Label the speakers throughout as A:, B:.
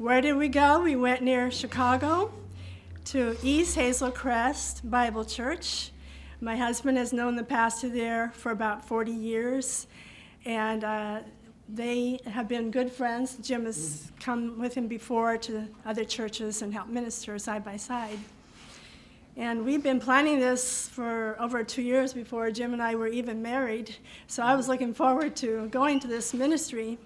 A: Where did we go? We went near Chicago to East Hazel Crest Bible Church. My husband has known the pastor there for about 40 years, and they have been good friends. Jim has come with him before to other churches and helped minister side by side. And we've been planning this for over 2 years before Jim and I were even married. So I was looking forward to going to this ministry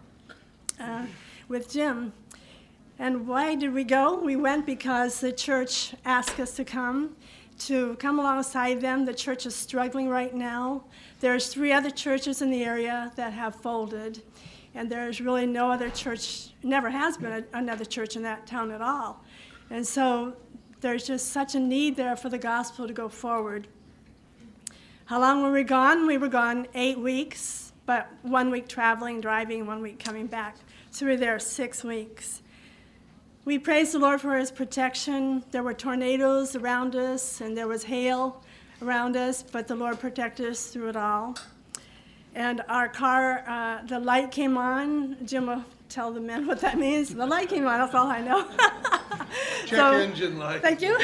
A: with Jim. And why did we go? We went because the church asked us to come alongside them. The church is struggling right now. There's 3 other churches in the area that have folded, and there's really no other church, never has been another church in that town at all. And so there's just such a need there for the gospel to go forward. How long were we gone? We were gone 8 weeks, but 1 week traveling, driving, 1 week coming back. So we were there 6 weeks. We praised the Lord for his protection. There were tornadoes around us, and there was hail around us, but the Lord protected us through it all. And our car, the light came on. Jim will tell the men what that means. The light came on, that's all I know.
B: Engine light.
A: Thank you.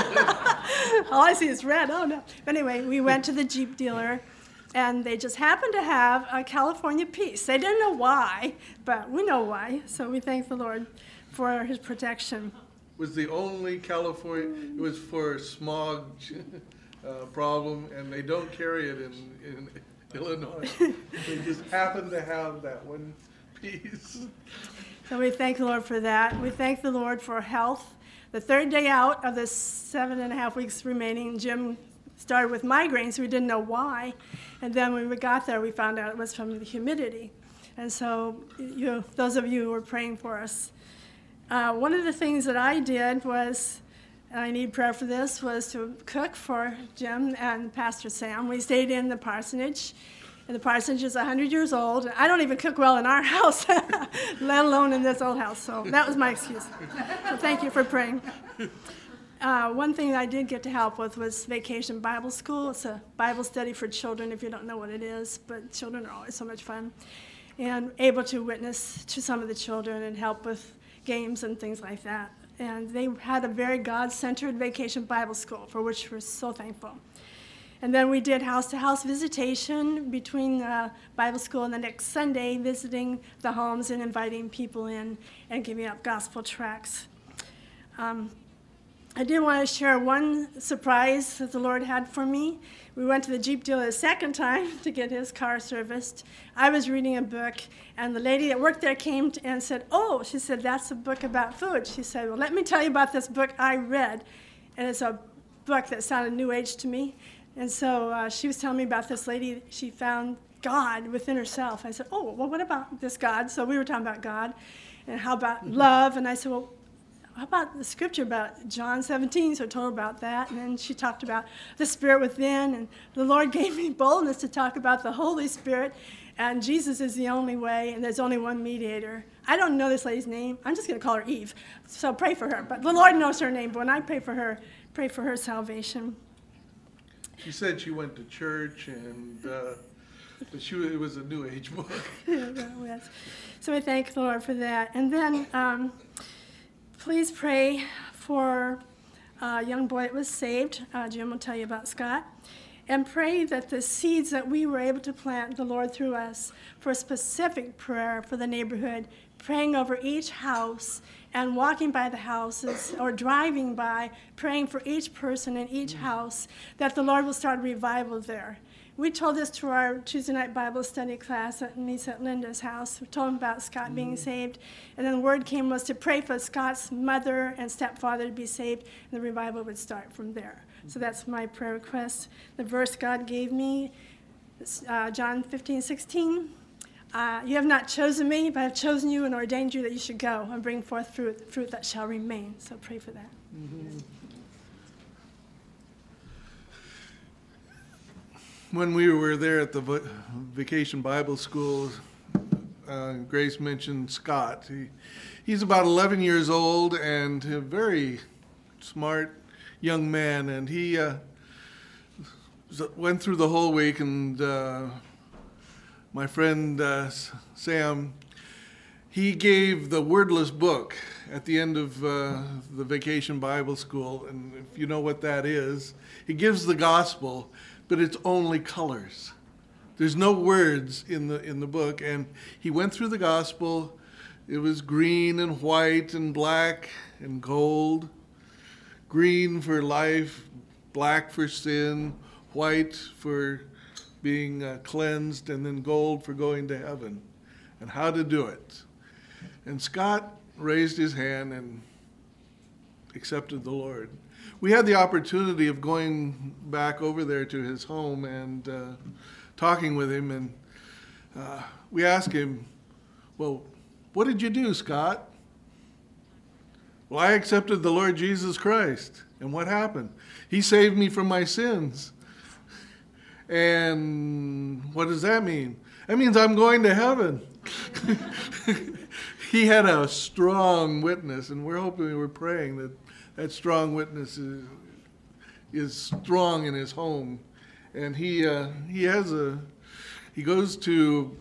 A: All I see is red, oh no. But anyway, we went to the Jeep dealer, and they just happened to have a California Peace. They didn't know why, but we know why, so we thank the Lord for his protection.
B: Was the only California, it was for smog problem, and they don't carry it in Illinois. They just happen to have that one piece.
A: So we thank the Lord for that. We thank the Lord for health. The 3rd day out of the 7.5 weeks remaining, Jim started with migraines. We didn't know why. And then when we got there, we found out it was from the humidity. And so those of you who were praying for us. One of the things that I did was, and I need prayer for this, was to cook for Jim and Pastor Sam. We stayed in the parsonage, and the parsonage is 100 years old. I don't even cook well in our house, let alone in this old house, so that was my excuse. So thank you for praying. One thing that I did get to help with was Vacation Bible School. It's a Bible study for children, if you don't know what it is, but children are always so much fun. And able to witness to some of the children and help with games and things like that. And they had a very God-centered Vacation Bible School, for which we're so thankful. And then we did house-to-house visitation between Bible school and the next Sunday, visiting the homes and inviting people in and giving out gospel tracts. I did want to share one surprise that the Lord had for me. We went to the Jeep dealer a second time to get his car serviced. I was reading a book, and the lady that worked there came and said, "Oh," she said, "that's a book about food." She said, "Well, let me tell you about this book I read." And it's a book that sounded New Age to me. And so she was telling me about this lady. She found God within herself. I said, "Oh, well, what about this God?" So we were talking about God, and how about love? And I said, "Well, how about the scripture about John 17? So I told her about that. And then she talked about the Spirit within. And the Lord gave me boldness to talk about the Holy Spirit. And Jesus is the only way, and there's only one mediator. I don't know this lady's name. I'm just going to call her Eve. So pray for her. But the Lord knows her name. But when I pray for her salvation.
B: She said she went to church, and it was a New Age book.
A: Yes. So we thank the Lord for that. And then please pray for a young boy that was saved. Jim will tell you about Scott. And pray that the seeds that we were able to plant, the Lord through us, for a specific prayer for the neighborhood, praying over each house and walking by the houses or driving by, praying for each person in each house, that the Lord will start a revival there. We told this to our Tuesday night Bible study class that meets at Linda's house. We told them about Scott being saved. And then the word came was to pray for Scott's mother and stepfather to be saved, and the revival would start from there. So that's my prayer request. The verse God gave me, John 15:16. You have not chosen me, but I have chosen you and ordained you that you should go and bring forth fruit that shall remain. So pray for that.
B: Mm-hmm. When we were there at the Vacation Bible School, Grace mentioned Scott. He's about 11 years old and a very smart young man, and he went through the whole week, and my friend Sam, he gave the wordless book at the end of the Vacation Bible School. And if you know what that is, he gives the gospel, but it's only colors. There's no words in the book. And he went through the gospel. It was green and white and black and gold. Green for life, black for sin, white for being cleansed, and then gold for going to heaven, and how to do it. And Scott raised his hand and accepted the Lord. We had the opportunity of going back over there to his home and talking with him, and we asked him, well, what did you do, Scott? Well, I accepted the Lord Jesus Christ. And what happened? He saved me from my sins. And what does that mean? That means I'm going to heaven. He had a strong witness, and we're praying that that strong witness is strong in his home. And he goes to,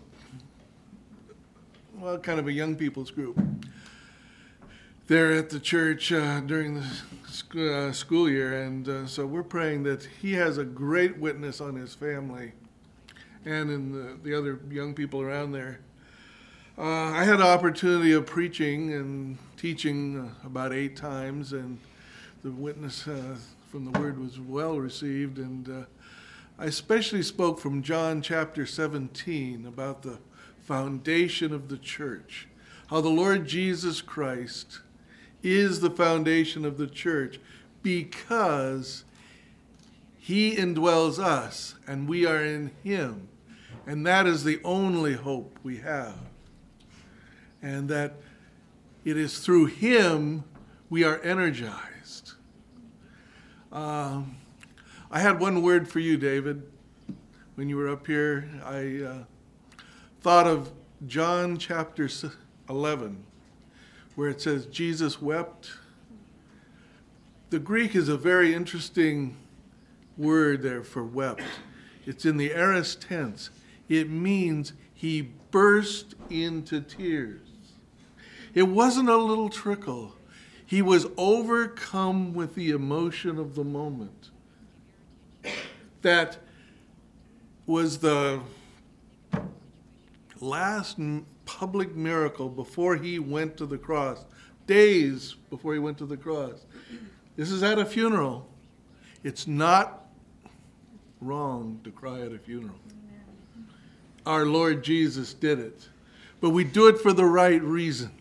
B: well, kind of a young people's group there at the church during the school year, and so we're praying that he has a great witness on his family and in the other young people around there. I had the opportunity of preaching and teaching about 8 times, and the witness from the Word was well received, and I especially spoke from John chapter 17 about the foundation of the church, how the Lord Jesus Christ is the foundation of the church because he indwells us and we are in him. And that is the only hope we have. And that it is through him we are energized. I had one word for you, David. When you were up here, I thought of John chapter 11. Where it says Jesus wept. The Greek is a very interesting word there for wept. It's in the aorist tense. It means he burst into tears. It wasn't a little trickle. He was overcome with the emotion of the moment. That was the last public miracle before he went to the cross, days before he went to the cross. This is at a funeral. It's not wrong to cry at a funeral. Our Lord Jesus did it, but we do it for the right reason.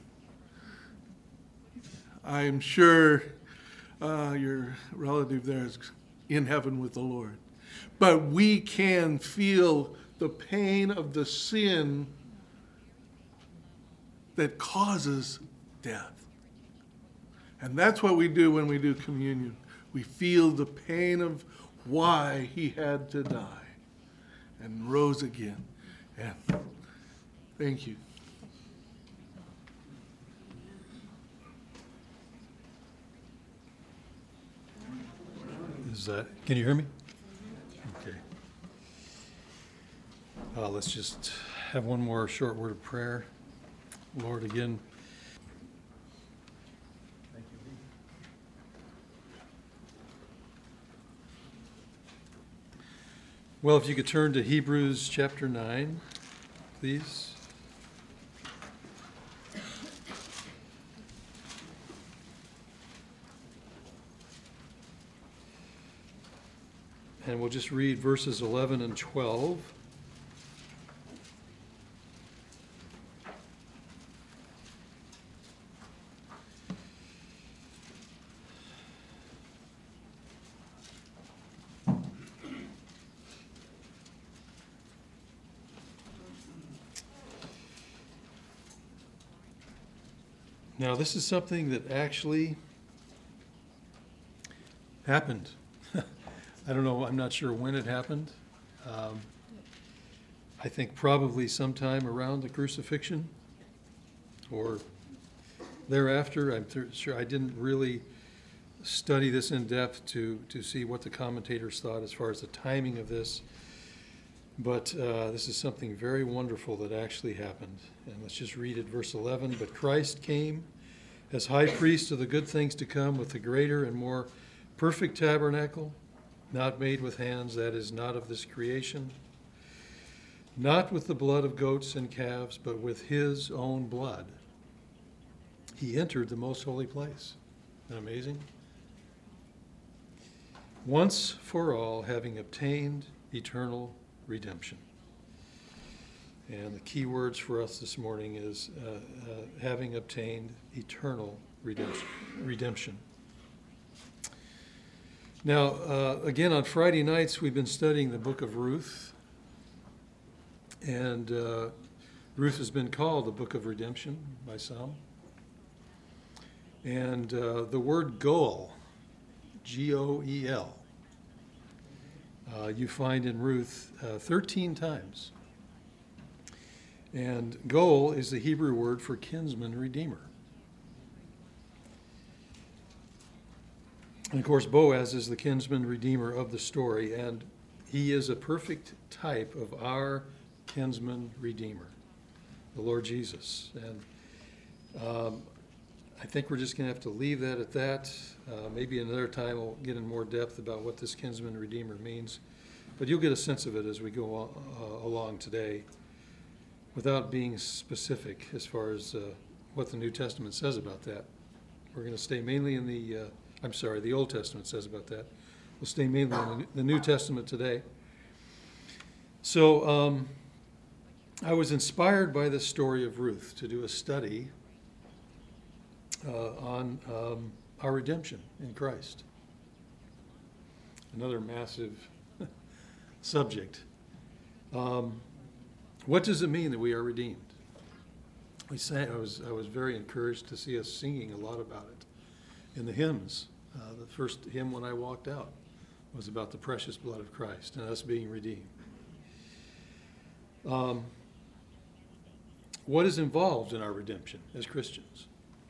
B: I'm sure your relative there is in heaven with the Lord, but we can feel the pain of the sin that causes death. And that's what we do when we do communion. We feel the pain of why he had to die and rose again. And thank you.
C: Can you hear me? Okay. Let's just have one more short word of prayer. Lord, again, thank you. Well, if you could turn to Hebrews chapter 9, please. And we'll just read verses 11 and 12. Now, this is something that actually happened. I don't know, I'm not sure when it happened. I think probably sometime around the crucifixion or thereafter. I'm sure I didn't really study this in depth to see what the commentators thought as far as the timing of this. But this is something very wonderful that actually happened. And let's just read it, verse 11. But Christ came as high priest of the good things to come with the greater and more perfect tabernacle, not made with hands, that is, not of this creation, not with the blood of goats and calves, but with his own blood. He entered the most holy place. Isn't that amazing? Once for all, having obtained eternal redemption. And the key words for us this morning is having obtained eternal redemption. Now, again, on Friday nights, we've been studying the book of Ruth. And Ruth has been called the book of redemption by some. And the word goel, G-O-E-L, you find in Ruth 13 times. And goel is the Hebrew word for kinsman redeemer. And of course, Boaz is the kinsman redeemer of the story, and he is a perfect type of our kinsman redeemer, the Lord Jesus. And I think we're just going to have to leave that at that. Maybe another time we'll get in more depth about what this kinsman redeemer means. But you'll get a sense of it as we go along today without being specific as far as what the New Testament says about that. We're going to stay mainly in the Old Testament says about that. We'll stay mainly in the New Testament today. So I was inspired by the story of Ruth to do a study on our redemption in Christ. Another massive subject. What does it mean that we are redeemed? I was very encouraged to see us singing a lot about it in the hymns. The first hymn when I walked out was about the precious blood of Christ and us being redeemed. What is involved in our redemption as Christians?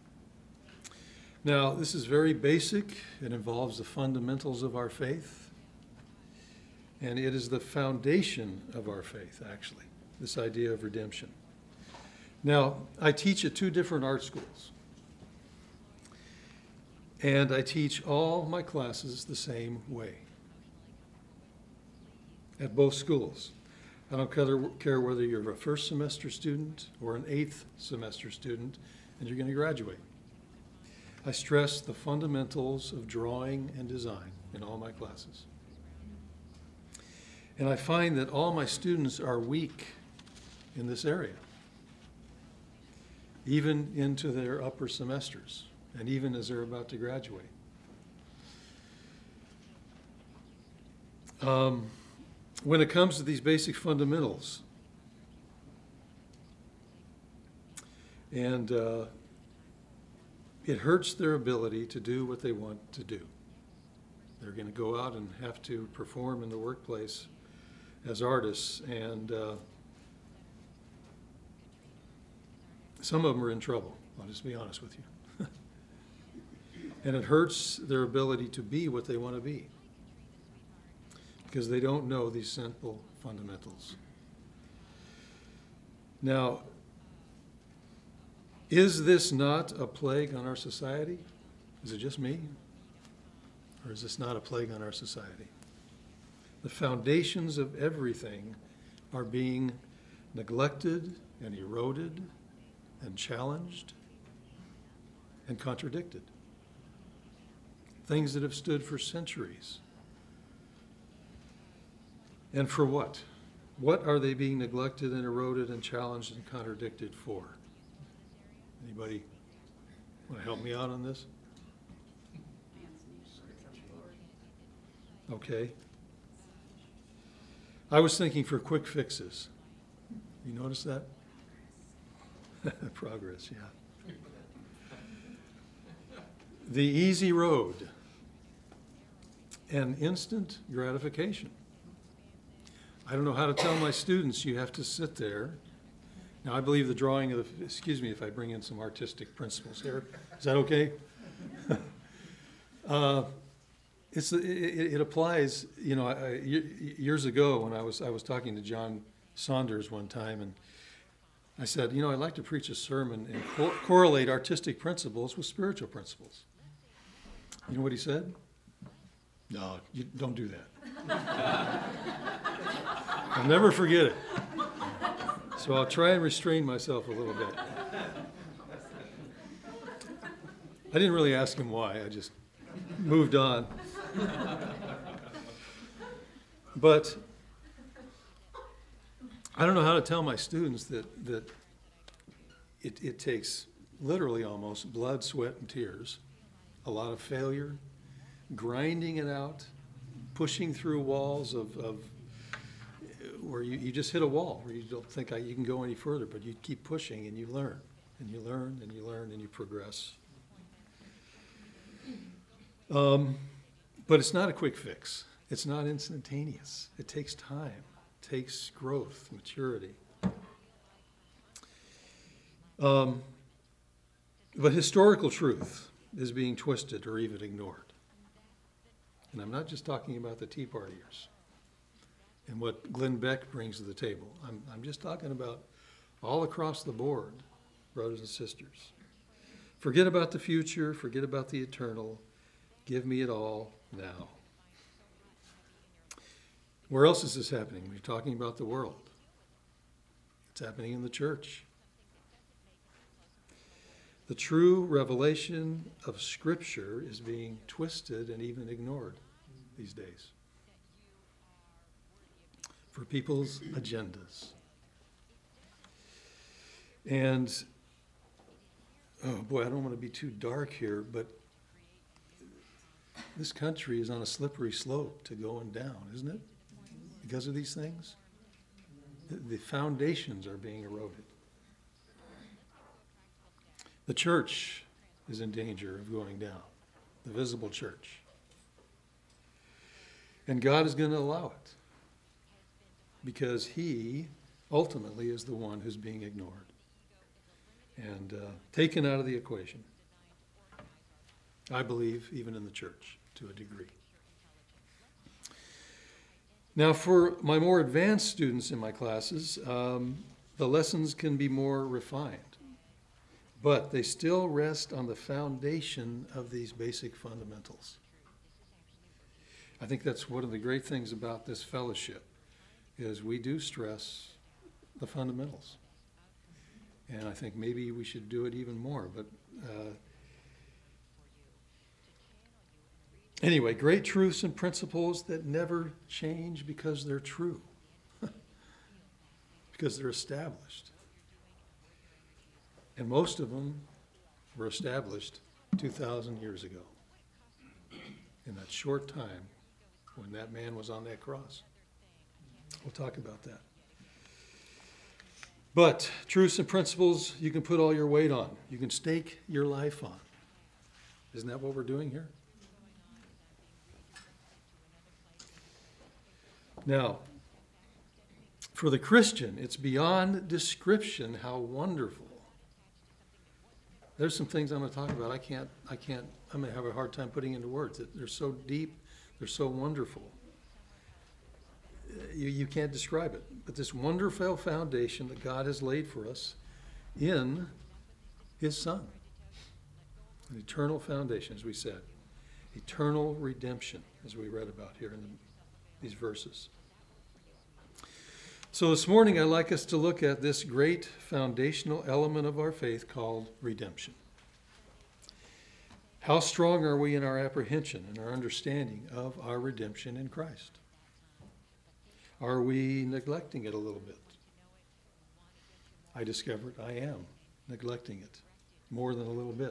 C: Now, this is very basic. It involves the fundamentals of our faith. And it is the foundation of our faith, actually, this idea of redemption. Now, I teach at 2 different art schools. And I teach all my classes the same way at both schools. I don't care whether you're a first semester student or an 8th semester student and you're going to graduate. I stress the fundamentals of drawing and design in all my classes. And I find that all my students are weak in this area, even into their upper semesters, and even as they're about to graduate. When it comes to these basic fundamentals, and it hurts their ability to do what they want to do. They're going to go out and have to perform in the workplace as artists, and some of them are in trouble. I'll just be honest with you. And it hurts their ability to be what they want to be because they don't know these simple fundamentals. Now, is this not a plague on our society? Is it just me? Or is this not a plague on our society? The foundations of everything are being neglected and eroded and challenged and contradicted. Things that have stood for centuries. And for what? What are they being neglected and eroded and challenged and contradicted for? Anybody want to help me out on this? Okay. I was thinking for quick fixes. You notice that? Progress, yeah. The easy road and instant gratification. I don't know how to tell my students you have to sit there. Now, I believe the drawing of the, excuse me if I bring in some artistic principles here. Is that okay? it applies, years ago when I was talking to John Saunders one time, and I said, I'd like to preach a sermon and correlate artistic principles with spiritual principles. You know what he said? No, you don't do that. I'll never forget it. So I'll try and restrain myself a little bit. I didn't really ask him why. I just moved on. But I don't know how to tell my students that it takes literally almost blood, sweat, and tears, a lot of failure, grinding it out, pushing through walls of where you just hit a wall, where you don't think you can go any further, but you keep pushing and you learn, and you learn, and you learn, and you progress. But it's not a quick fix. It's not instantaneous. It takes time. It takes growth, maturity. But historical truth is being twisted or even ignored. And I'm not just talking about the Tea Partiers and what Glenn Beck brings to the table. I'm just talking about all across the board, brothers and sisters. Forget about the future. Forget about the eternal. Give me it all now. Where else is this happening? We're talking about the world. It's happening in the church. The true revelation of Scripture is being twisted and even ignored these days for people's agendas. And, oh boy, I don't want to be too dark here, but this country is on a slippery slope to going down, isn't it? Because of these things. The foundations are being eroded. The church is in danger of going down, the visible church. And God is going to allow it because He ultimately is the one who's being ignored and taken out of the equation. I believe even in the church to a degree. Now, for my more advanced students in my classes, the lessons can be more refined. But they still rest on the foundation of these basic fundamentals. I think that's one of the great things about this fellowship, is we do stress the fundamentals. And I think maybe we should do it even more. But anyway, great truths and principles that never change because they're true, because they're established. And most of them were established 2,000 years ago, in that short time when that man was on that cross. We'll talk about that. But truths and principles you can put all your weight on. You can stake your life on. Isn't that what we're doing here? Now, for the Christian, it's beyond description how wonderful. There's some things I'm going to talk about. I'm going to have a hard time putting into words. They're so deep, they're so wonderful. You can't describe it. But this wonderful foundation that God has laid for us in His Son. An eternal foundation, as we said. Eternal redemption, as we read about here in these verses. So this morning I'd like us to look at this great foundational element of our faith called redemption. How strong are we in our apprehension and our understanding of our redemption in Christ? Are we neglecting it a little bit? I discovered I am neglecting it more than a little bit.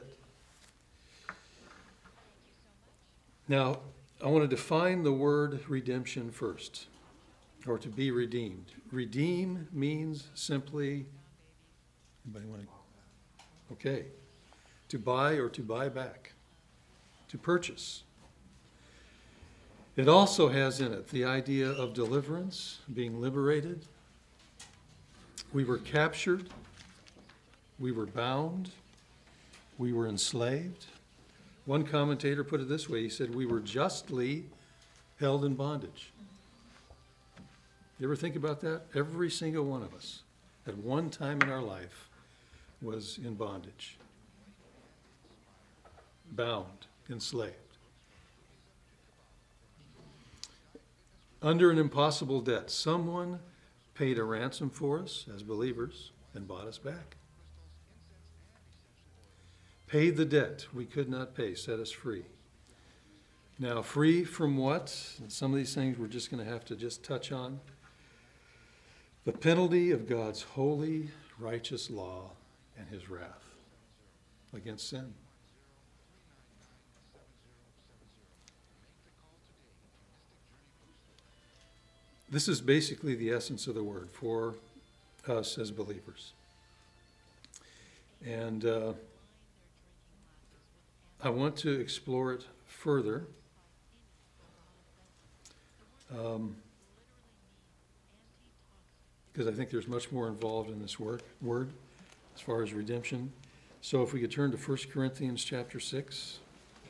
C: Now, I want to define the word redemption first. Or to be redeemed. Redeem means simply, anybody want to? Okay. To buy or to buy back. To purchase. It also has in it the idea of deliverance, being liberated. We were captured. We were bound. We were enslaved. One commentator put it this way. He said, we were justly held in bondage. You ever think about that? Every single one of us at one time in our life was in bondage, bound, enslaved, under an impossible debt. Someone paid a ransom for us as believers and bought us back. Paid the debt we could not pay, set us free. Now, free from what? And some of these things we're just going to have to just touch on. The penalty of God's holy, righteous law and his wrath against sin. This is basically the essence of the word for us as believers. And I want to explore it further. Because I think there's much more involved in this word as far as redemption. So if we could turn to 1 Corinthians chapter 6.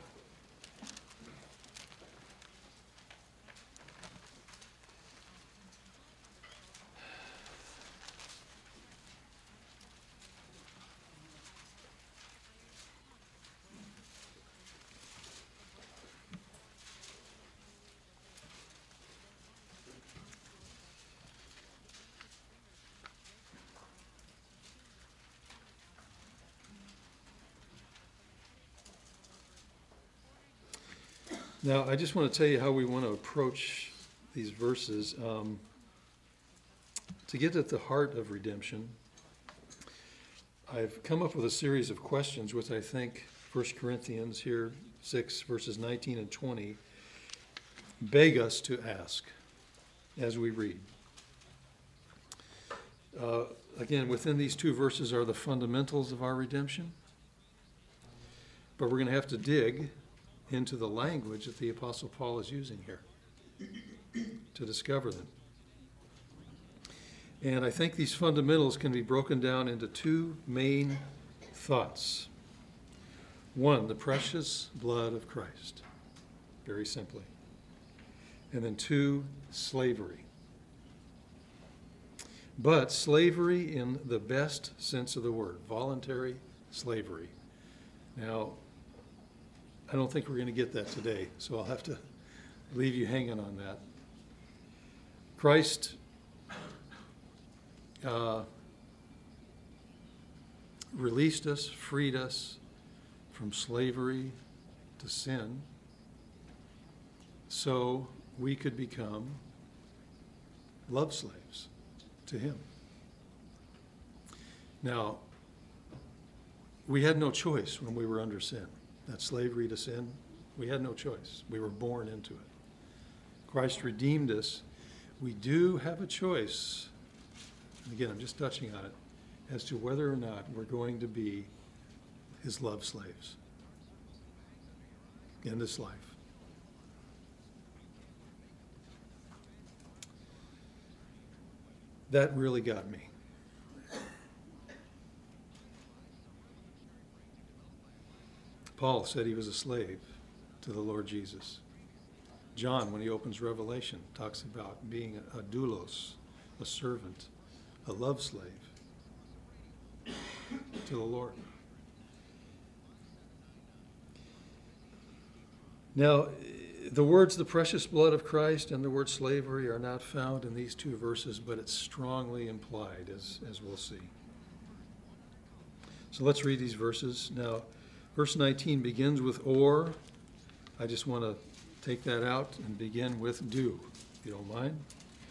C: Now, I just want to tell you how we want to approach these verses. To get at the heart of redemption, I've come up with a series of questions which I think 1 Corinthians here, 6, verses 19 and 20, beg us to ask as we read. Again, within these two verses are the fundamentals of our redemption, but we're going to have to dig into the language that the Apostle Paul is using here to discover them. And I think these fundamentals can be broken down into two main thoughts. One, the precious blood of Christ, very simply. And then two, slavery. But slavery in the best sense of the word, voluntary slavery. Now, I don't think we're going to get that today, so I'll have to leave you hanging on that. Christ released us, freed us from slavery to sin, so we could become love slaves to him. Now, we had no choice when we were under sin. That slavery to sin, we had no choice. We were born into it. Christ redeemed us. We do have a choice, and again, I'm just touching on it, as to whether or not we're going to be his love slaves in this life. That really got me. Paul said he was a slave to the Lord Jesus. John, when he opens Revelation, talks about being a doulos, a servant, a love slave to the Lord. Now, the words the precious blood of Christ and the word slavery are not found in these two verses, but it's strongly implied, as we'll see. So let's read these verses. Now, verse 19 begins with or. I just want to take that out and begin with do, if you don't mind.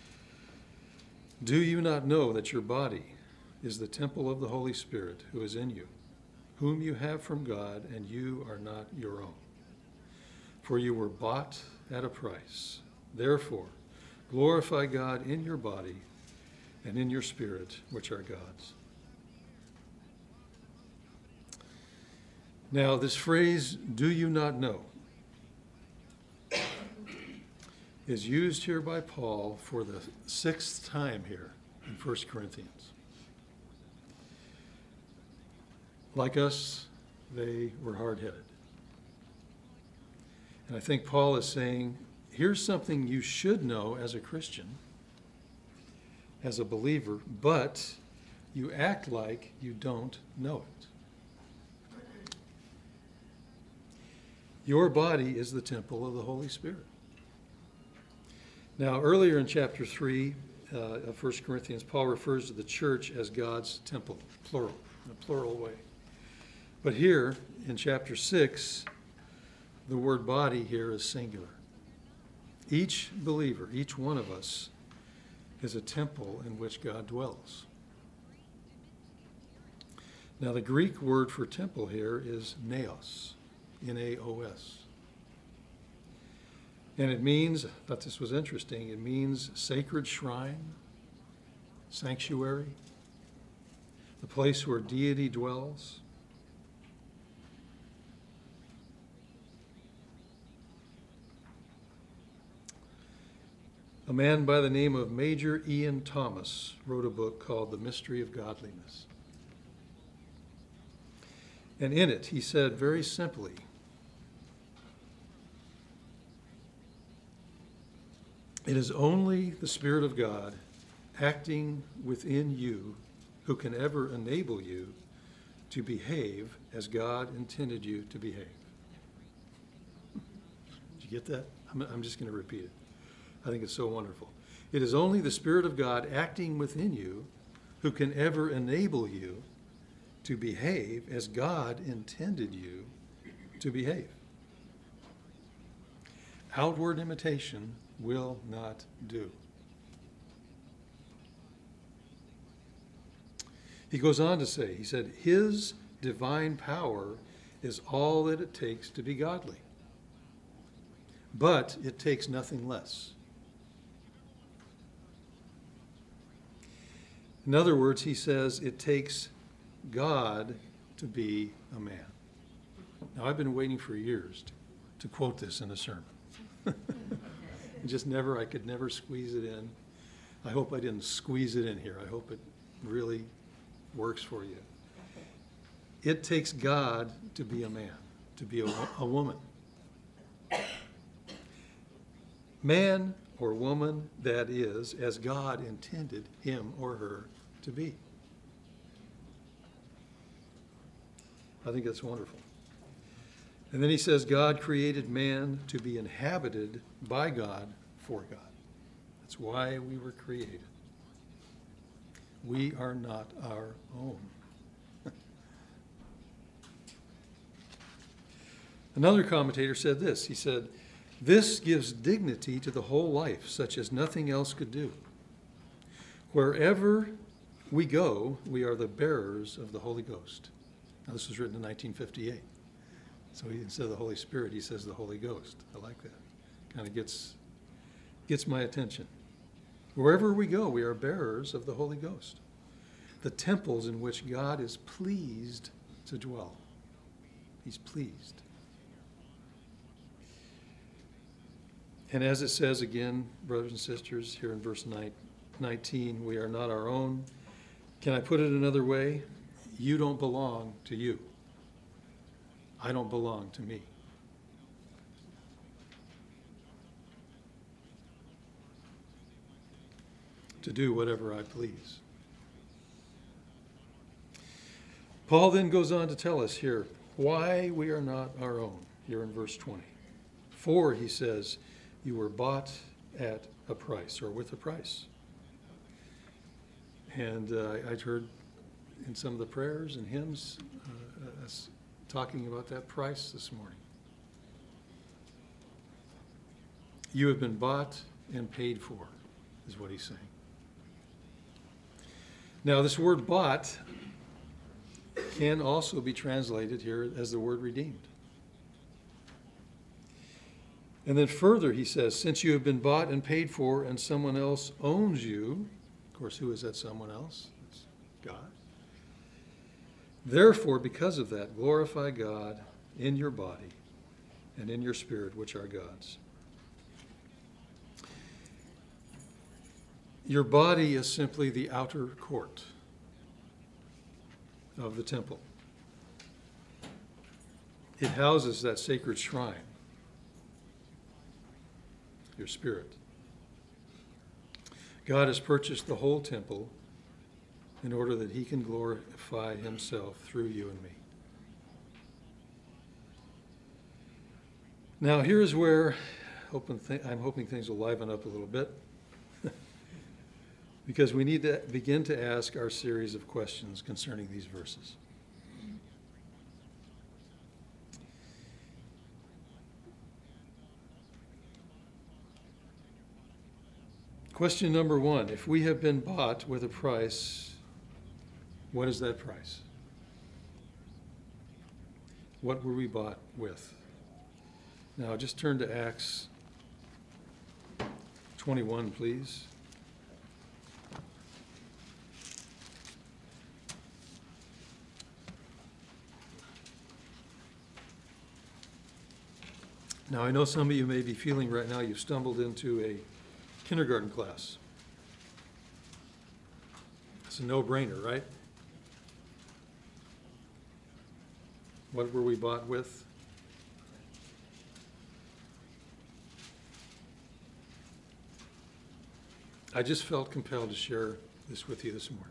C: Do you not know that your body is the temple of the Holy Spirit who is in you, whom you have from God, and you are not your own? For you were bought at a price. Therefore, glorify God in your body and in your spirit, which are God's. Now, this phrase, do you not know, is used here by Paul for the sixth time here in 1 Corinthians. Like us, they were hard-headed. And I think Paul is saying, here's something you should know as a Christian, as a believer, but you act like you don't know it. Your body is the temple of the Holy Spirit. Now, earlier in chapter 3 of 1 Corinthians, Paul refers to the church as God's temple, plural, in a plural way. But here, in chapter 6, the word body here is singular. Each believer, each one of us, is a temple in which God dwells. Now, the Greek word for temple here is naos, N-A-O-S. And it means, I thought this was interesting, it means sacred shrine, sanctuary, the place where deity dwells. A man by the name of Major Ian Thomas wrote a book called The Mystery of Godliness. And in it, he said very simply, it is only the Spirit of God acting within you who can ever enable you to behave as God intended you to behave. Did you get that? I'm just going to repeat it. I think it's so wonderful. It is only the Spirit of God acting within you who can ever enable you to behave as God intended you to behave. Outward imitation will not do. He goes on to say, he said, His divine power is all that it takes to be godly. But it takes nothing less. In other words, he says it takes God to be a man. Now, I've been waiting for years to quote this in a sermon. I could never squeeze it in. I hope I didn't squeeze it in here. I hope it really works for you. It takes God to be a man, to be a woman. Man or woman, that is, as God intended him or her to be. I think that's wonderful. And then he says God created man to be inhabited by God for God. That's why we were created. We are not our own. Another commentator said this. He said, this gives dignity to the whole life, such as nothing else could do. Wherever we go, we are the bearers of the Holy Ghost. Now, this was written in 1958. So instead of the Holy Spirit, he says the Holy Ghost. I like that. Kind of gets my attention. Wherever we go, we are bearers of the Holy Ghost. The temples in which God is pleased to dwell. He's pleased. And as it says again, brothers and sisters, here in verse 19, we are not our own. Can I put it another way? You don't belong to you. I don't belong to me. To do whatever I please. Paul then goes on to tell us here why we are not our own, here in verse 20. For, he says, you were bought at a price, or with a price. And I'd heard in some of the prayers and hymns us talking about that price this morning. You have been bought and paid for, is what he's saying. Now, this word bought can also be translated here as the word redeemed. And then further, he says, since you have been bought and paid for and someone else owns you, of course, who is that someone else? It's God. Therefore, because of that, glorify God in your body and in your spirit, which are God's. Your body is simply the outer court of the temple. It houses that sacred shrine. your spirit. God has purchased the whole temple in order that he can glorify himself through you and me. Now, here's where I'm hoping things will liven up a little bit, because we need to begin to ask our series of questions concerning these verses. Question number one, if we have been bought with a price, what is that price? What were we bought with? Now, just turn to Acts 21, please. Now, I know some of you may be feeling right now you've stumbled into a kindergarten class. It's a no-brainer, right? What were we bought with? I just felt compelled to share this with you this morning.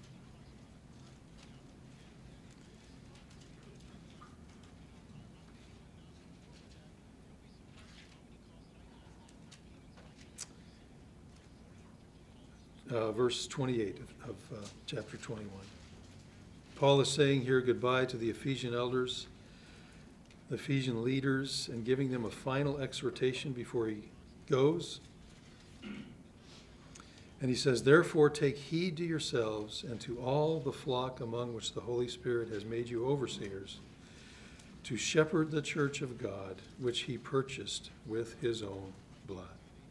C: Verse 28 of chapter 21. Paul is saying here goodbye to the Ephesian elders, the Ephesian leaders, and giving them a final exhortation before he goes. And he says, therefore take heed to yourselves and to all the flock among which the Holy Spirit has made you overseers, to shepherd the church of God, which he purchased with his own blood.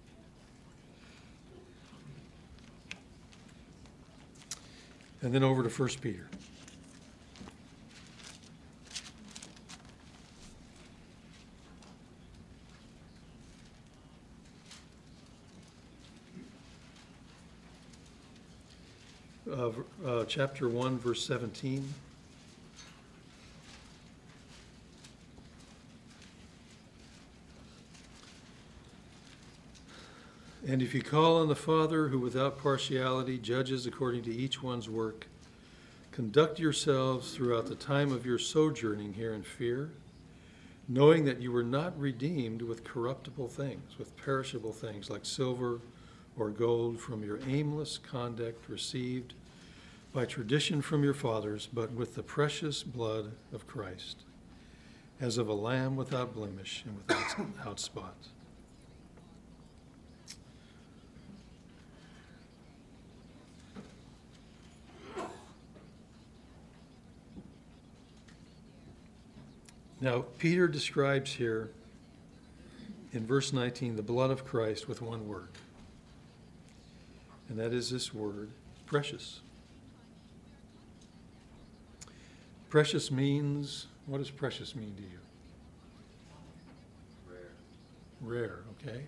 C: And then over to 1 Peter. Chapter 1, verse 17. And if you call on the Father, who without partiality judges according to each one's work, conduct yourselves throughout the time of your sojourning here in fear, knowing that you were not redeemed with corruptible things, with perishable things like silver or gold from your aimless conduct received by tradition from your fathers, but with the precious blood of Christ, as of a lamb without blemish and without spot. Now, Peter describes here in verse 19 the blood of Christ with one word. And that is this word, precious. Precious means, what does precious mean to you? Rare, okay.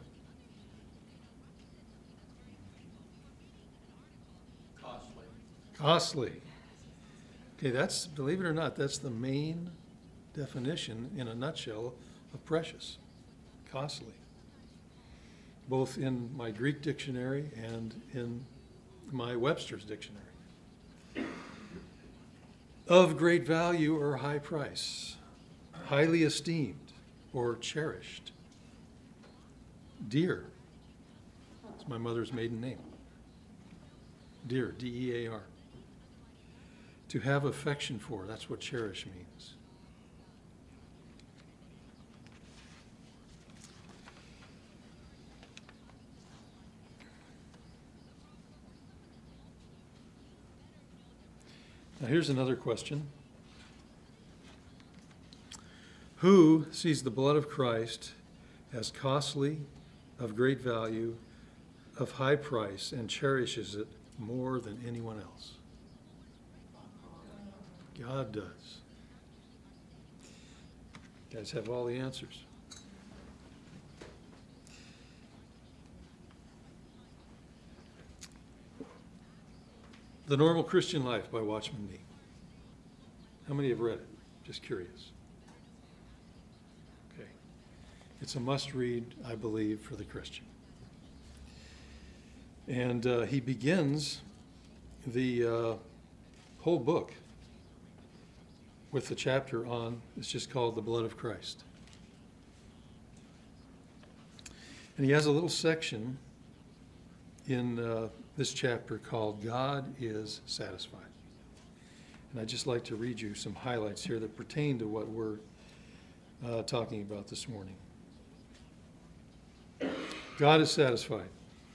C: Costly. Okay, that's, believe it or not, that's the main definition in a nutshell of precious. Costly. Both in my Greek dictionary and in my Webster's dictionary. Of great value or high price. Highly esteemed or cherished. Dear. It's my mother's maiden name. Dear, D-E-A-R. To have affection for, that's what cherish means. Now here's another question. Who sees the blood of Christ as costly, of great value, of high price, and cherishes it more than anyone else? God does. You guys have all the answers. The Normal Christian Life by Watchman Nee. How many have read it? Just curious. Okay. It's a must-read, I believe, for the Christian. And he begins the whole book with the chapter on, it's just called The Blood of Christ. And he has a little section in this chapter called God is Satisfied. And I'd just like to read you some highlights here that pertain to what we're talking about this morning. God is satisfied.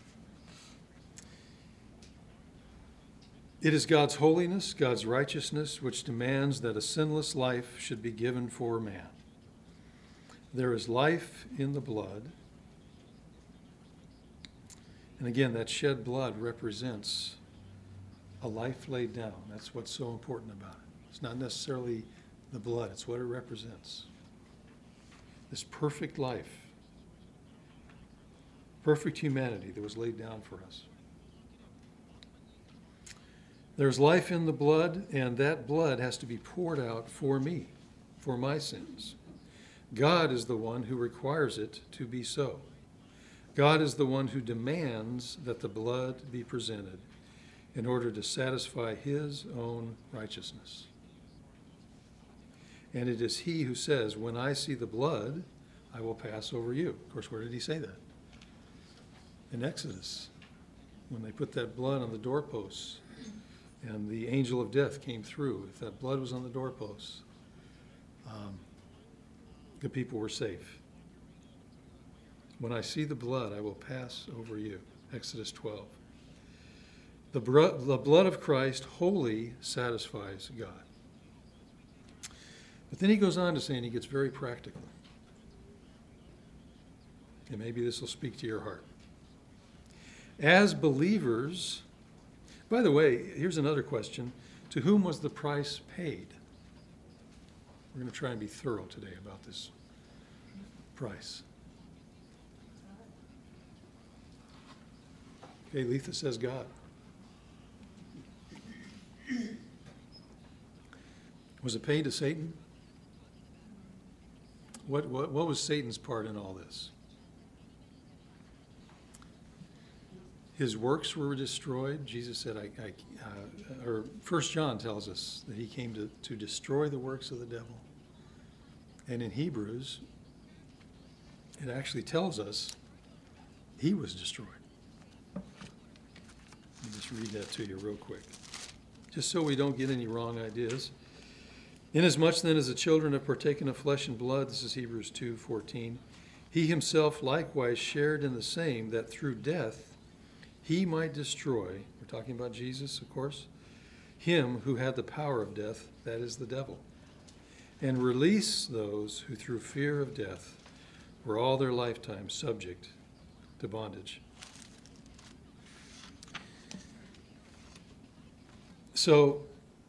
C: It is God's holiness, God's righteousness, which demands that a sinless life should be given for man. There is life in the blood. And again, that shed blood represents a life laid down. That's what's so important about it. It's not necessarily the blood, it's what it represents. This perfect life, perfect humanity that was laid down for us. There's life in the blood, and that blood has to be poured out for me, for my sins. God is the one who requires it to be so. God is the one who demands that the blood be presented in order to satisfy his own righteousness. And it is he who says, when I see the blood, I will pass over you. Of course, where did he say that? In Exodus, when they put that blood on the doorposts and the angel of death came through. If that blood was on the doorposts, the people were safe. When I see the blood, I will pass over you. Exodus 12. The blood of Christ wholly satisfies God. But then he goes on to say, and he gets very practical. And maybe this will speak to your heart. As believers, by the way, here's another question. To whom was the price paid? We're going to try and be thorough today about this price. Okay, Letha says God. Was it paid to Satan? What was Satan's part in all this? His works were destroyed. Jesus said, or 1 John tells us that he came to destroy the works of the devil. And in Hebrews, it actually tells us he was destroyed. Let me just read that to you real quick, just so we don't get any wrong ideas. Inasmuch then as the children have partaken of flesh and blood, this is Hebrews 2:14, he himself likewise shared in the same, that through death he might destroy, we're talking about Jesus, of course, him who had the power of death, that is the devil, and release those who through fear of death were all their lifetime subject to bondage. So,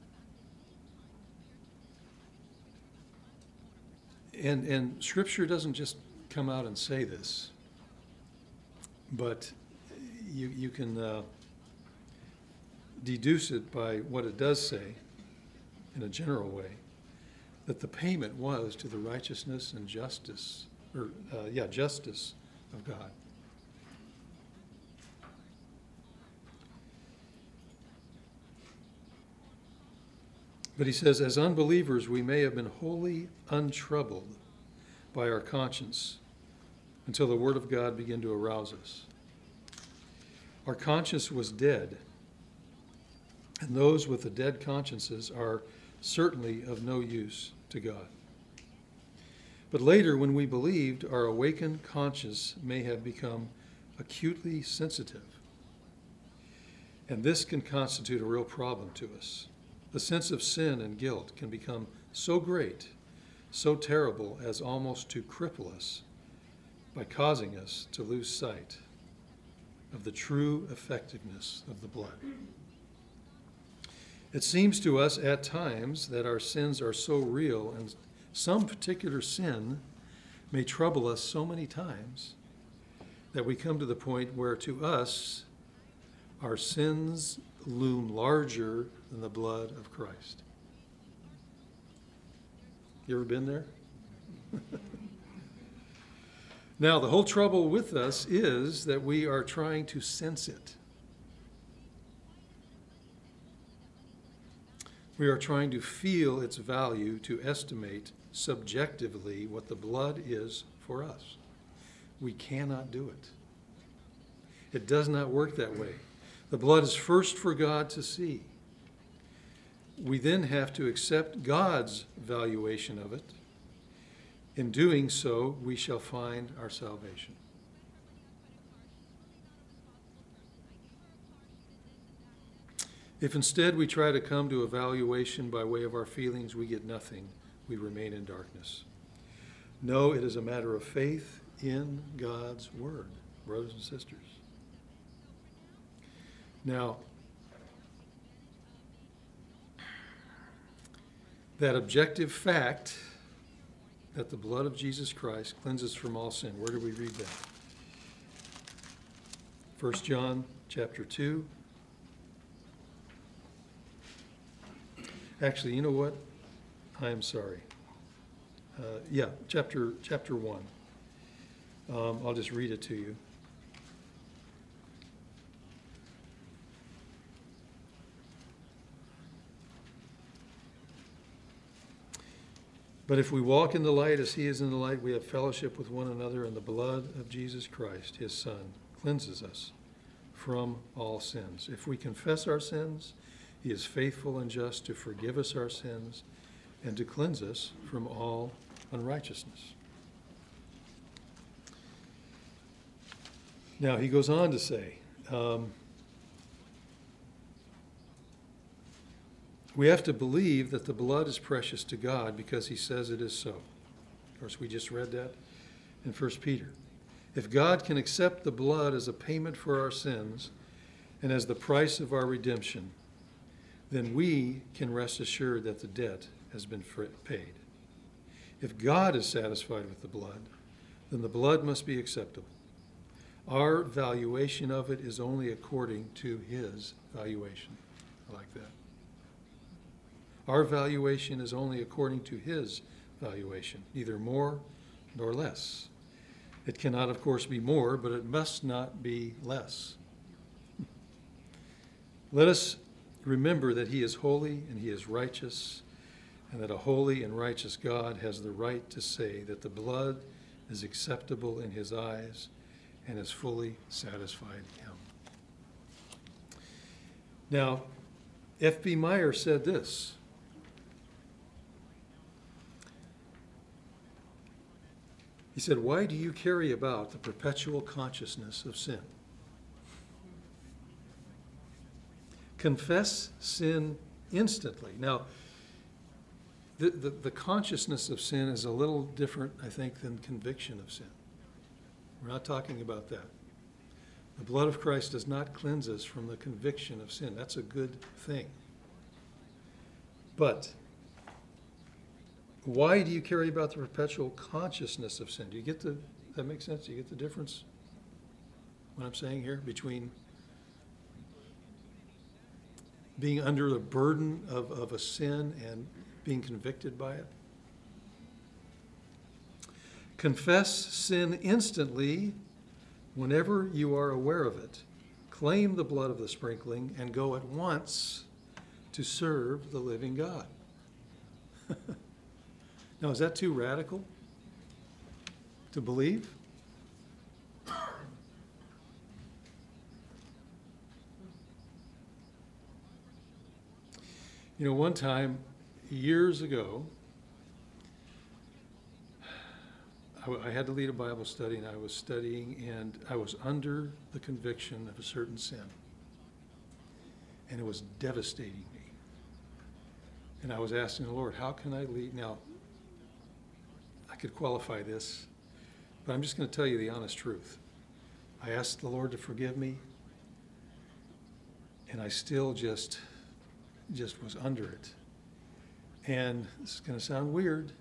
C: and Scripture doesn't just come out and say this, but you can deduce it by what it does say in a general way, that the payment was to the righteousness and justice, justice of God. But he says, as unbelievers, we may have been wholly untroubled by our conscience until the Word of God began to arouse us. Our conscience was dead, and those with the dead consciences are certainly of no use to God. But later, when we believed, our awakened conscience may have become acutely sensitive. And this can constitute a real problem to us. The sense of sin and guilt can become so great, so terrible, as almost to cripple us by causing us to lose sight of the true effectiveness of the blood. It seems to us at times that our sins are so real, and some particular sin may trouble us so many times that we come to the point where to us our sins loom larger than the blood of Christ. You ever been there? Now, the whole trouble with us is that we are trying to sense it. We are trying to feel its value to estimate subjectively what the blood is for us. We cannot do it. It does not work that way. The blood is first for God to see. We then have to accept God's valuation of it. In doing so, we shall find our salvation. If instead we try to come to evaluation by way of our feelings, we get nothing. We remain in darkness. No, it is a matter of faith in God's word, brothers and sisters. Now, that objective fact that the blood of Jesus Christ cleanses from all sin, where do we read that? 1 John chapter 2. Actually, you know what? I am sorry. Chapter 1. I'll just read it to you. But if we walk in the light as he is in the light, we have fellowship with one another, and the blood of Jesus Christ, his Son, cleanses us from all sins. If we confess our sins, he is faithful and just to forgive us our sins and to cleanse us from all unrighteousness. Now, he goes on to say, we have to believe that the blood is precious to God because he says it is so. Of course, we just read that in 1 Peter. If God can accept the blood as a payment for our sins and as the price of our redemption, then we can rest assured that the debt has been paid. If God is satisfied with the blood, then the blood must be acceptable. Our valuation of it is only according to his valuation. I like that. Our valuation is only according to his valuation, neither more nor less. It cannot, of course, be more, but it must not be less. Let us remember that he is holy and he is righteous, and that a holy and righteous God has the right to say that the blood is acceptable in his eyes and has fully satisfied him. Now, F.B. Meyer said this. He said, "Why do you carry about the perpetual consciousness of sin? Confess sin instantly." Now, the consciousness of sin is a little different, I think, than conviction of sin. We're not talking about that. The blood of Christ does not cleanse us from the conviction of sin. That's a good thing. But why do you carry about the perpetual consciousness of sin? Do you get does that make sense? Do you get the difference, what I'm saying here, between being under the burden of a sin and being convicted by it? Confess sin instantly whenever you are aware of it. Claim the blood of the sprinkling and go at once to serve the living God. Now, is that too radical to believe? You know, one time, years ago, I had to lead a Bible study, and I was studying, and I was under the conviction of a certain sin. And it was devastating me. And I was asking the Lord, how can I lead? Now, I could qualify this, but I'm just going to tell you the honest truth. I asked the Lord to forgive me, and I still just was under it. And this is going to sound weird,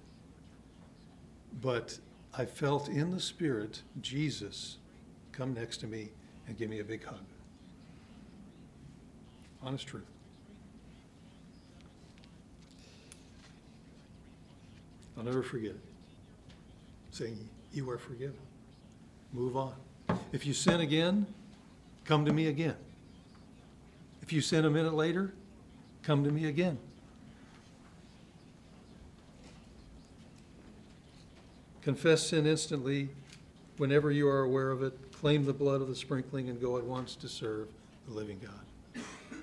C: but I felt in the Spirit Jesus come next to me and give me a big hug. Honest truth. I'll never forget it. Saying, you are forgiven. Move on. If you sin again, come to me again. If you sin a minute later, come to me again. Confess sin instantly whenever you are aware of it. Claim the blood of the sprinkling and go at once to serve the living God.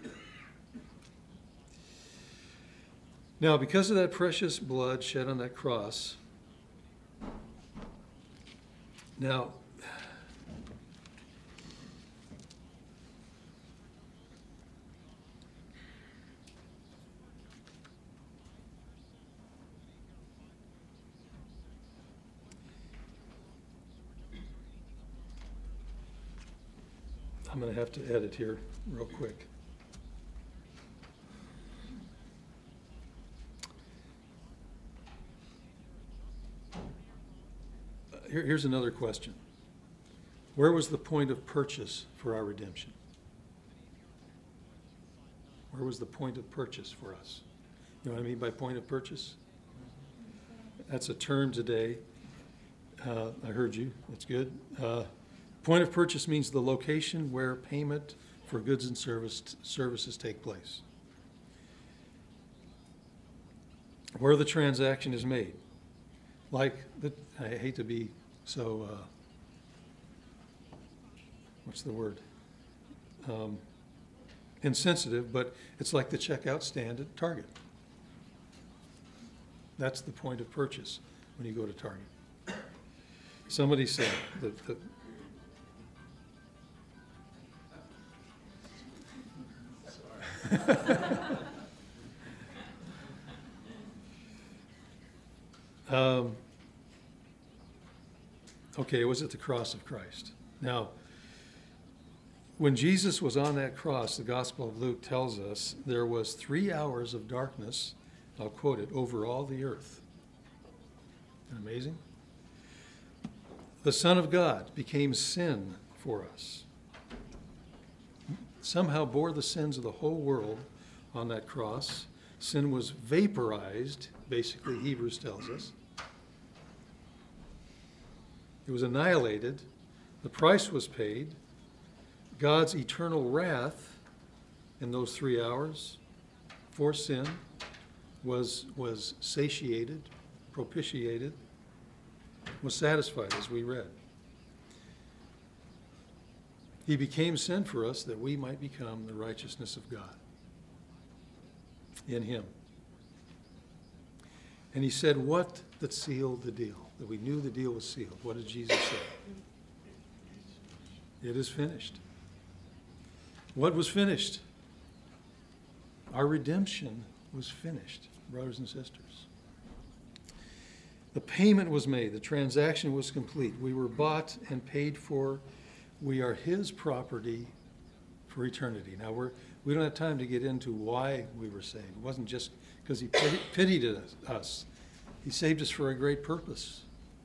C: Now, because of that precious blood shed on that cross, now, I'm going to have to edit here real quick. Here's another question. Where was the point of purchase for our redemption? Where was the point of purchase for us? You know what I mean by point of purchase? That's a term today. I heard you. That's good. Point of purchase means the location where payment for goods and services take place. Where the transaction is made. Like, I hate to be so, what's the word? Insensitive, but it's like the checkout stand at Target. That's the point of purchase when you go to Target. Somebody said that okay, it was at the cross of Christ. Now, when Jesus was on that cross, the Gospel of Luke tells us there was 3 hours of darkness, I'll quote it, over all the earth. Isn't that amazing? The Son of God became sin for us. Somehow bore the sins of the whole world on that cross. Sin was vaporized, basically, Hebrews tells us. It was annihilated. The price was paid. God's eternal wrath in those 3 hours for sin was satiated, propitiated, was satisfied, as we read. He became sin for us that we might become the righteousness of God in him. And he said what that sealed the deal, that we knew the deal was sealed. What did Jesus say? It is finished. What was finished? Our redemption was finished, brothers and sisters. The payment was made. The transaction was complete. We were bought and paid for. We are his property for eternity. Now, we don't have time to get into why we were saved. It wasn't just because he pitied us. He saved us for a great purpose.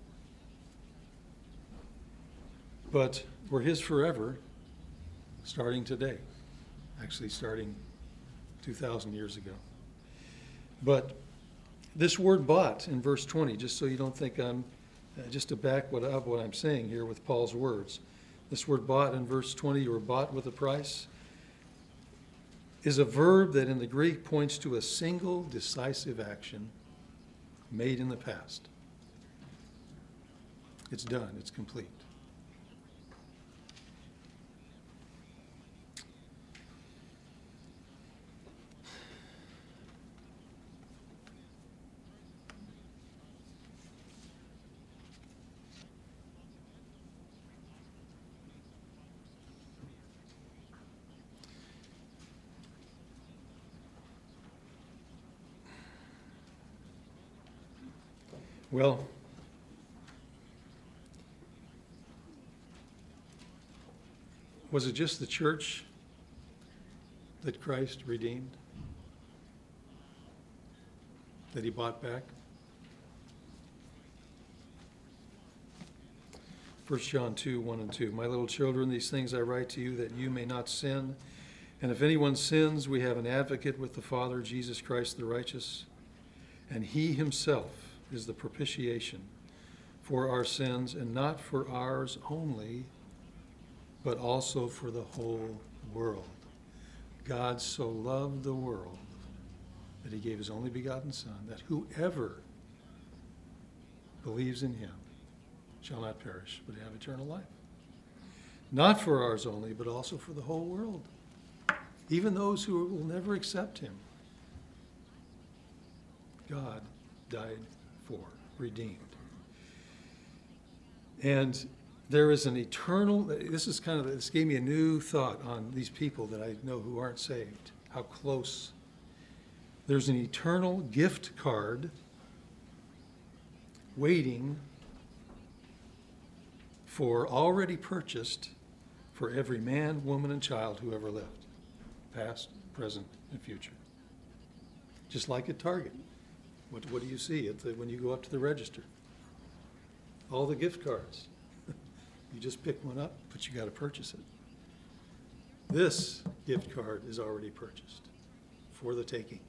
C: But we're his forever, starting today. Actually, starting 2,000 years ago. But this word bought in verse 20, just so you don't think I'm, just to back up what I'm saying here with Paul's words, this word bought in verse 20, you were bought with a price, is a verb that in the Greek points to a single decisive action made in the past. It's done, it's complete. Well, was it just the church that Christ redeemed? That he bought back? 1 John 2, 1 and 2. My little children, these things I write to you that you may not sin. And if anyone sins, we have an advocate with the Father, Jesus Christ the righteous. And he himself is the propitiation for our sins, and not for ours only, but also for the whole world. God so loved the world that he gave his only begotten Son, that whoever believes in him shall not perish, but have eternal life. Not for ours only, but also for the whole world. Even those who will never accept him. God died for, redeemed. And there is an eternal, this gave me a new thought on these people that I know who aren't saved, how close. There's an eternal gift card waiting for already purchased for every man, woman, and child who ever lived, past, present, and future. Just like at Target. What do you see when you go up to the register? All the gift cards. You just pick one up, but you got to purchase it. This gift card is already purchased for the taking.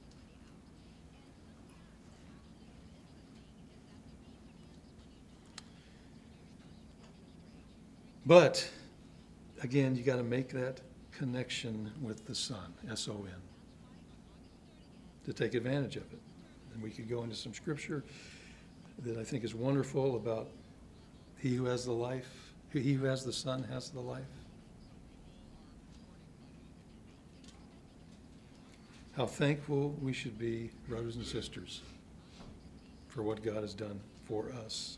C: But, again, you got to make that connection with the Son, S-O-N, to take advantage of it. And we could go into some scripture that I think is wonderful about he who has the life, he who has the Son has the life. How thankful we should be, brothers and sisters, for what God has done for us.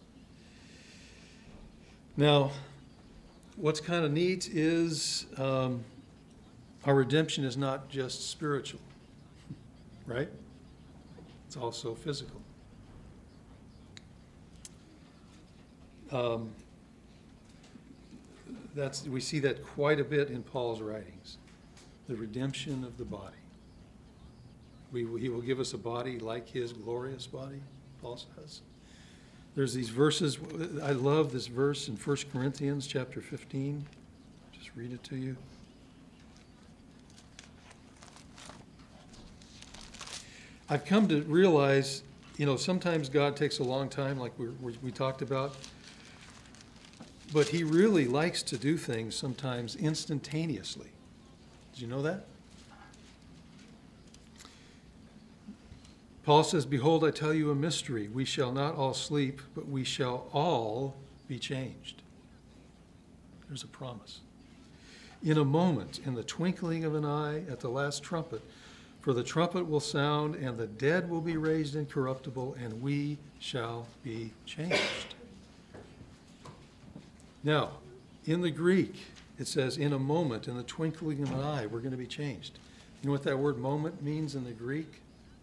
C: Now, what's kind of neat is our redemption is not just spiritual, right? It's also physical. We see that quite a bit in Paul's writings, the redemption of the body. He will give us a body like his glorious body, Paul says. There's these verses. I love this verse in 1 Corinthians chapter 15. Just read it to you. I've come to realize, sometimes God takes a long time, like we talked about, but he really likes to do things sometimes instantaneously. Did you know that? Paul says, "Behold, I tell you a mystery. We shall not all sleep, but we shall all be changed." There's a promise. In a moment, in the twinkling of an eye, at the last trumpet, for the trumpet will sound, and the dead will be raised incorruptible, and we shall be changed. Now, in the Greek, it says, in a moment, in the twinkling of an eye, we're going to be changed. You know what that word moment means in the Greek?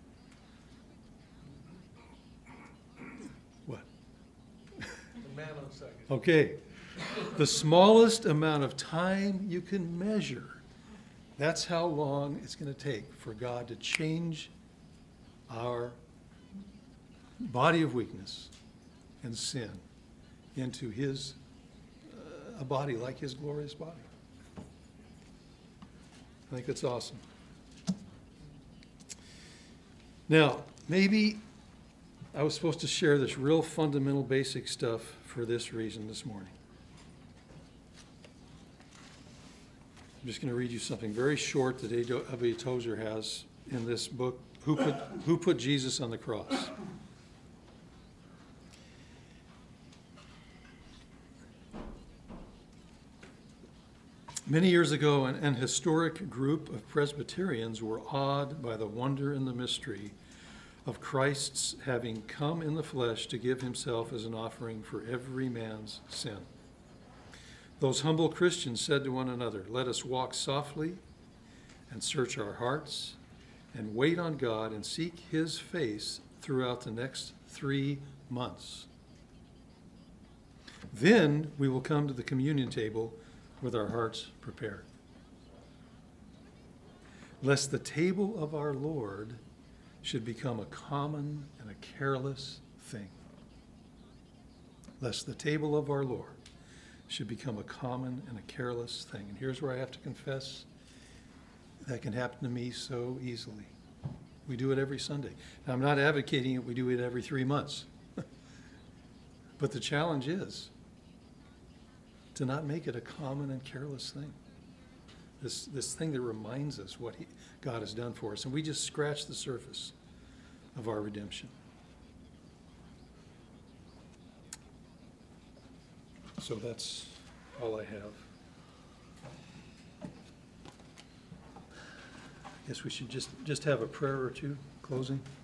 C: What?
B: A nanosecond.
C: Okay. The smallest amount of time you can measure. That's how long it's going to take for God to change our body of weakness and sin into his, a body like his glorious body. I think that's awesome. Now, maybe I was supposed to share this real fundamental basic stuff for this reason this morning. I'm just going to read you something very short that A.W. Tozer has in this book, Who Put Jesus on the Cross? Many years ago, an historic group of Presbyterians were awed by the wonder and the mystery of Christ's having come in the flesh to give himself as an offering for every man's sin. Those humble Christians said to one another, "Let us walk softly and search our hearts and wait on God and seek his face throughout the next 3 months. Then we will come to the communion table with our hearts prepared. Lest the table of our Lord should become a common and a careless thing. Lest the table of our Lord should become a common and a careless thing." And here's where I have to confess, that can happen to me so easily. We do it every Sunday. Now, I'm not advocating it, we do it every 3 months. But the challenge is to not make it a common and careless thing. This thing that reminds us what God has done for us. And we just scratch the surface of our redemption. So that's all I have. Guess we should just have a prayer or two, closing.